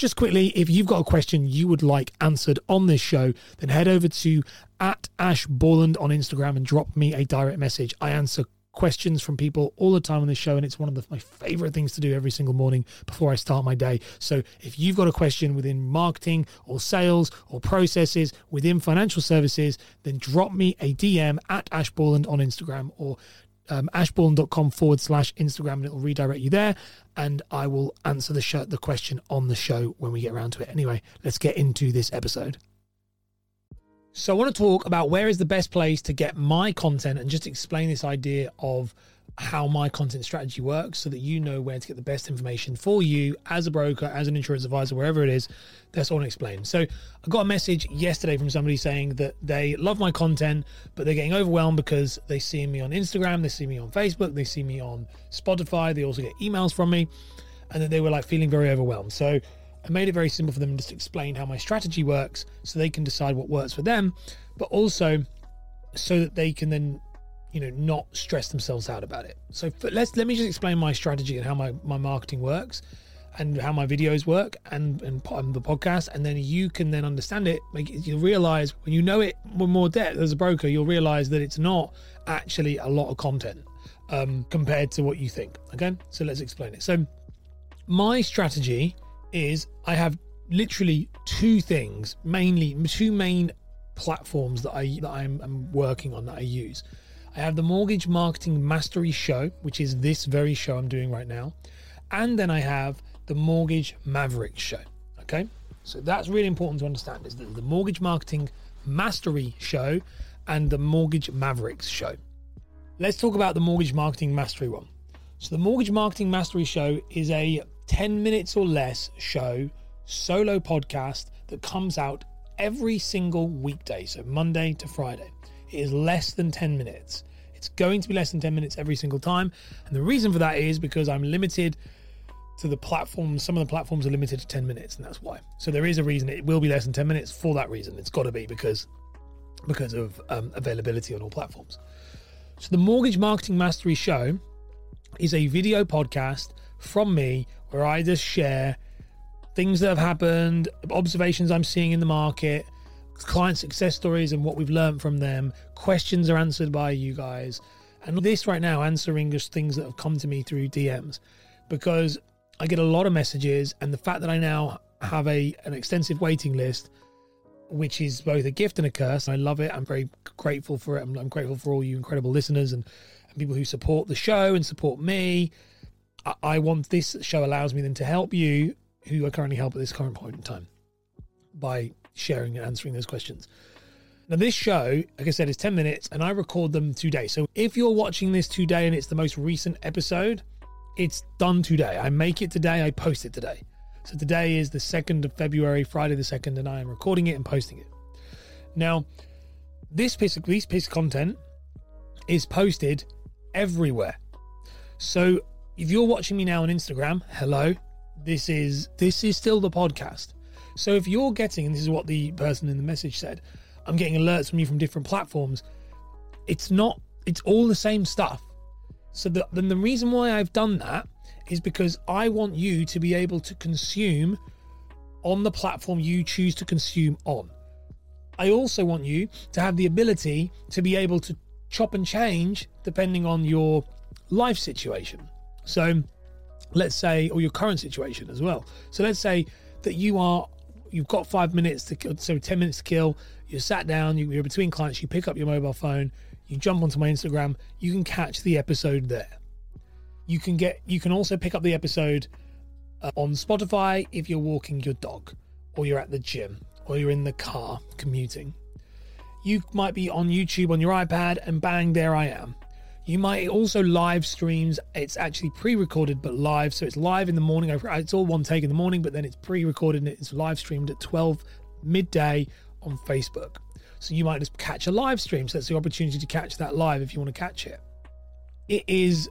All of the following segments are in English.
Just quickly, if you've got a question you would like answered on this show, then head over to @AshBorland on Instagram and drop me a direct message. I answer questions from people all the time on this show, and it's one of my favorite things to do every single morning before I start my day. So if you've got a question within marketing or sales or processes within financial services, then drop me a DM @AshBorland on Instagram, or ashborland.com/Instagram, and it'll redirect you there, and I will answer the question on the show when we get around to it. Anyway, let's get into this episode. So I want to talk about where is the best place to get my content, and just explain this idea of how my content strategy works so that you know where to get the best information for you as a broker, as an insurance advisor, wherever it is. That's all I explain. So I got a message yesterday from somebody saying that they love my content, but they're getting overwhelmed because they see me on Instagram, they see me on Facebook, they see me on Spotify, they also get emails from me, and that they were like feeling very overwhelmed. So I made it very simple for them, just to explain how my strategy works so they can decide what works for them, but also so that they can then, not stress themselves out about it. So let me just explain my strategy and how my marketing works and how my videos work and the podcast. And then you can then understand it. You'll realize when you know it with more depth as a broker, you'll realize that it's not actually a lot of content compared to what you think. Okay. So let's explain it. So my strategy is I have literally two main platforms that I'm working on, that I use. I have the Mortgage Marketing Mastery Show, which is this very show I'm doing right now. And then I have the Mortgage Mavericks Show. Okay. So that's really important to understand, is the Mortgage Marketing Mastery Show and the Mortgage Mavericks Show. Let's talk about the Mortgage Marketing Mastery one. So the Mortgage Marketing Mastery Show is a 10 minutes or less show, solo podcast that comes out every single weekday. So Monday to Friday. It is less than 10 minutes. It's going to be less than 10 minutes every single time. And the reason for that is because I'm limited to the platforms. Some of the platforms are limited to 10 minutes, and that's why. So there is a reason it will be less than 10 minutes for that reason. It's got to be because of availability on all platforms. So the Mortgage Marketing Mastery Show is a video podcast from me where I just share things that have happened, observations I'm seeing in the market, client success stories and what we've learned from them. Questions are answered by you guys. And this right now, answering just things that have come to me through DMs, because I get a lot of messages, and the fact that I now have an extensive waiting list, which is both a gift and a curse. I love it. I'm very grateful for it. I'm grateful for all you incredible listeners and people who support the show and support me. I want this show allows me then to help you who are currently helped at this current point in time by sharing and answering those questions. Now this show, like I said, is 10 minutes and I record them today. So if you're watching this today and it's the most recent episode, it's done today. I make it today, I post it today. So today is the 2nd of February, Friday the 2nd, and I am recording it and posting it. Now, this piece of content is posted everywhere. So if you're watching me now on Instagram, hello, this is still the podcast. So if you're getting, and this is what the person in the message said, I'm getting alerts from you from different platforms. It's all the same stuff. So then the reason why I've done that is because I want you to be able to consume on the platform you choose to consume on. I also want you to have the ability to be able to chop and change depending on your life situation. So let's say, or your current situation as well. So let's say that you've got 5 minutes to kill, so 10 minutes to kill. You're sat down, you're between clients, you pick up your mobile phone, you jump onto my Instagram, you can catch the episode there. You can also pick up the episode on Spotify if you're walking your dog, or you're at the gym, or you're in the car commuting. You might be on YouTube on your iPad, and bang, there I am. You might also live streams. It's actually pre-recorded but live, so it's live in the morning. It's all one take in the morning, but then it's pre-recorded and it's live streamed at 12 midday on Facebook. So you might just catch a live stream. So that's the opportunity to catch that live if you want to catch it. It is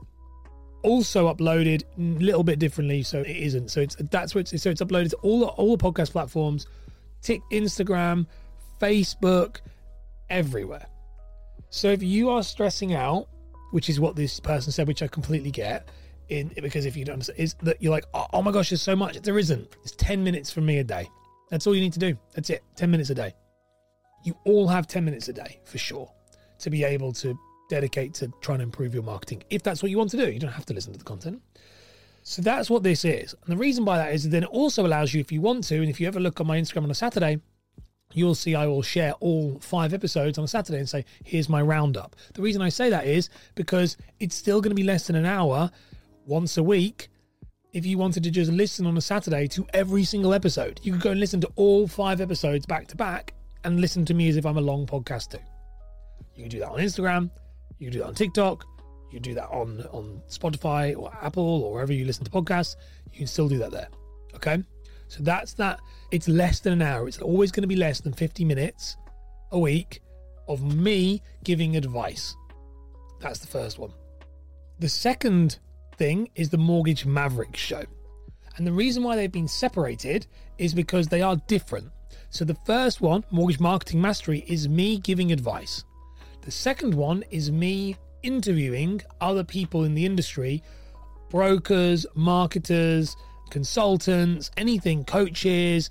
also uploaded a little bit differently, so it isn't. So it's uploaded to all the podcast platforms, Instagram, Facebook, everywhere. So if you are stressing out, which is what this person said, which I completely get, because if you don't understand, is that you're like, oh my gosh, there's so much. There isn't. It's 10 minutes from me a day. That's all you need to do. That's it. 10 minutes a day. You all have 10 minutes a day for sure to be able to dedicate to trying to improve your marketing. If that's what you want to do, you don't have to listen to the content. So that's what this is. And the reason by that is then it also allows you, if you want to, and if you ever look on my Instagram on a Saturday, you'll see I will share all 5 episodes on a Saturday and say, here's my roundup. The reason I say that is because it's still going to be less than an hour once a week. If you wanted to just listen on a Saturday to every single episode, you could go and listen to all 5 episodes back to back and listen to me as if I'm a long podcast too. You can do that on Instagram. You can do that on TikTok. You can do that on Spotify or Apple or wherever you listen to podcasts. You can still do that there. Okay? So that's that. It's less than an hour. It's always going to be less than 50 minutes a week of me giving advice. That's the first one. The second thing is the Mortgage Mavericks show. And the reason why they've been separated is because they are different. So the first one, Mortgage Marketing Mastery, is me giving advice. The second one is me interviewing other people in the industry, brokers, marketers, consultants, anything, coaches,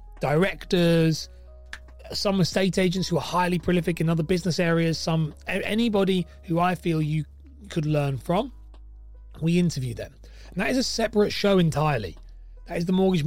directors, some estate agents who are highly prolific in other business areas, anybody who I feel you could learn from. We interview them. And that is a separate show entirely. That is the Mortgage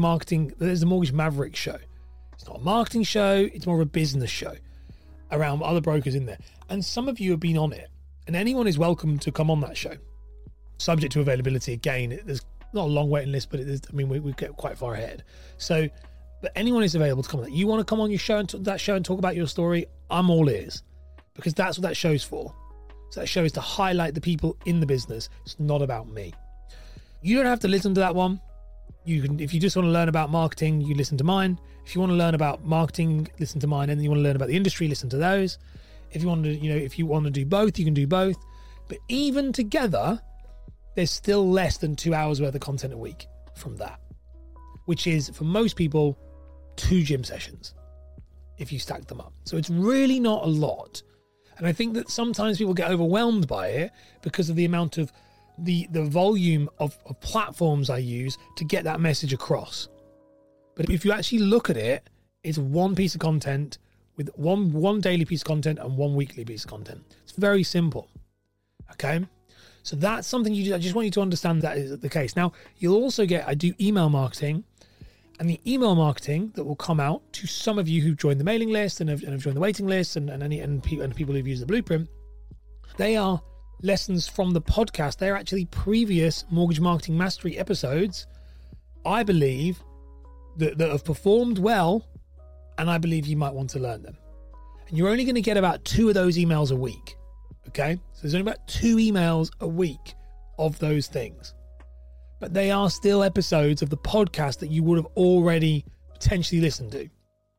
Mavericks show. It's not a marketing show, it's more of a business show around other brokers in there. And some of you have been on it. And anyone is welcome to come on that show. Subject to availability, again, there's not a long waiting list, but we get quite far ahead. So, but anyone is available to come on that. You want to come on your show and talk about your story? I'm all ears, because that's what that show's for. So that show is to highlight the people in the business. It's not about me. You don't have to listen to that one. You can, if you just want to learn about marketing, you listen to mine. If you want to learn about marketing, listen to mine. And then you want to learn about the industry, listen to those. If you want to do both, you can do both. But even together, there's still less than 2 hours worth of content a week from that, which is, for most people, 2 gym sessions if you stack them up. So it's really not a lot. And I think that sometimes people get overwhelmed by it because of the amount of the volume of platforms I use to get that message across. But if you actually look at it, it's one piece of content with one daily piece of content and one weekly piece of content. It's very simple. Okay? So that's something I just want you to understand that is the case. Now, you'll also get, I do email marketing, and the email marketing that will come out to some of you who've joined the mailing list and have joined the waiting list and people who've used the blueprint. They are lessons from the podcast. They're actually previous Mortgage Marketing Mastery episodes, I believe, that have performed well, and I believe you might want to learn them. And you're only going to get about 2 of those emails a week. Okay? So there's only about 2 emails a week of those things. But they are still episodes of the podcast that you would have already potentially listened to.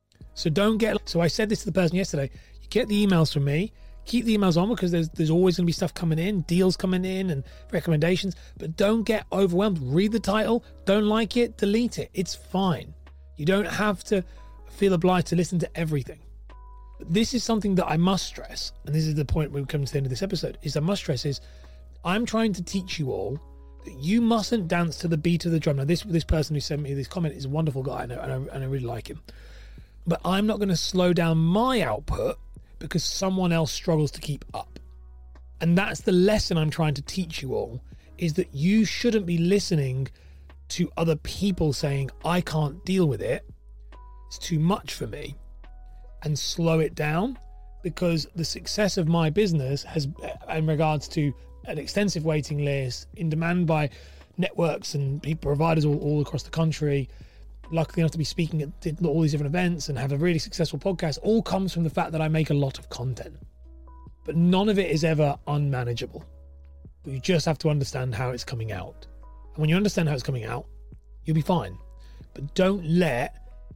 So I said this to the person yesterday, you get the emails from me, keep the emails on, because there's always going to be stuff coming in, deals coming in and recommendations, but don't get overwhelmed. Read the title, don't like it, delete it. It's fine. You don't have to feel obliged to listen to everything. But this is something that I must stress, and this is the point when we come to the end of this episode, is I must stress is I'm trying to teach you all that you mustn't dance to the beat of the drum. Now, this person who sent me this comment is a wonderful guy, and I really like him. But I'm not going to slow down my output because someone else struggles to keep up. And that's the lesson I'm trying to teach you all, is that you shouldn't be listening to other people saying, I can't deal with it, it's too much for me, and slow it down, because the success of my business has, in regards to an extensive waiting list, in demand by networks and providers all across the country, lucky enough to be speaking at all these different events and have a really successful podcast, all comes from the fact that I make a lot of content. But none of it is ever unmanageable. But you just have to understand how it's coming out. And when you understand how it's coming out, you'll be fine. But don't let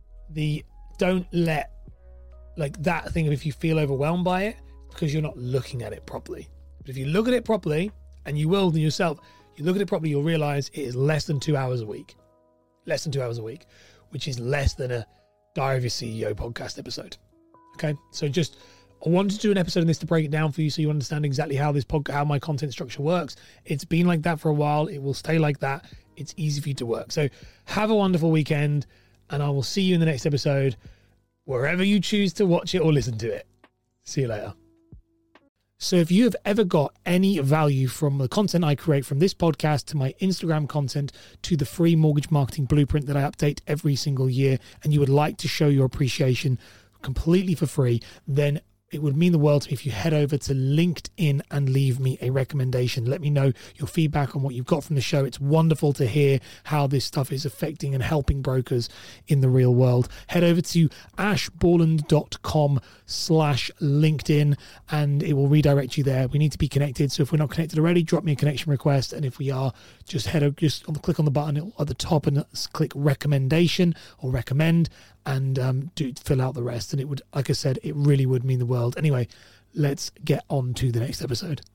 like that thing of, if you feel overwhelmed by it, because you're not looking at it properly. But if you look at it properly, and you will yourself, you look at it properly, you'll realize it is less than 2 hours a week. Less than 2 hours a week, which is less than a Diary of a CEO podcast episode. Okay, so just I wanted to do an episode on this to break it down for you so you understand exactly how how my content structure works. It's been like that for a while. It will stay like that. It's easy for you to work. So have a wonderful weekend, and I will see you in the next episode, wherever you choose to watch it or listen to it. See you later. So if you have ever got any value from the content I create, from this podcast to my Instagram content to the free mortgage marketing blueprint that I update every single year, and you would like to show your appreciation completely for free, then it would mean the world to me if you head over to LinkedIn and leave me a recommendation. Let me know your feedback on what you've got from the show. It's wonderful to hear how this stuff is affecting and helping brokers in the real world. Head over to ashborland.com/LinkedIn and it will redirect you there. We need to be connected. So if we're not connected already, drop me a connection request. And if we are, just click on the button at the top and click recommendation or recommend, and fill out the rest. And it would, like I said, it really would mean the world. Anyway, let's get on to the next episode.